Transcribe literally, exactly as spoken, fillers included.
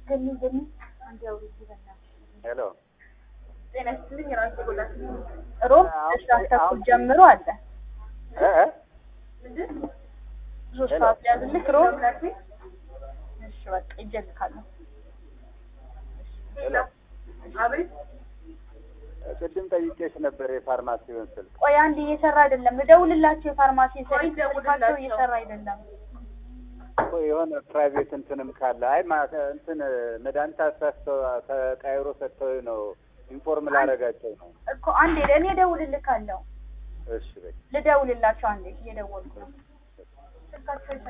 ገኒ ገኒ አንድ አውሪ ይበና ሄሎ ጤና ይስጥልኝ ራስ ጎዳት ሮብ ተሳተፉ ጀምሮ አለ እ እ ሶስት ሰዓት ያዝልክ ሮብ እሺ በቃ ይጀልካለሁ ሄሎ አቤት ቅድም ጠይቄሽ ነበር የፋርማሲውን ስልክ ቆይ አንድ እየሰራ አይደለም ልደውልላችሁ የፋርማሲ ስልካቸው እየሰራ አይደለም ቆይ የሆነ ፕራይቬት እንትንም ካለ አይ ማለት እንትን መድኃኒት አሳስተው ተቀይሮ ሰጥተው ነው ኢንፎርም ላደርጋቸው ነው እኮ አንዴ ለኔ ደውልልካለሁ እሺ በቃ ልደውልላችሁ አንዴ እየደወልኩ ነው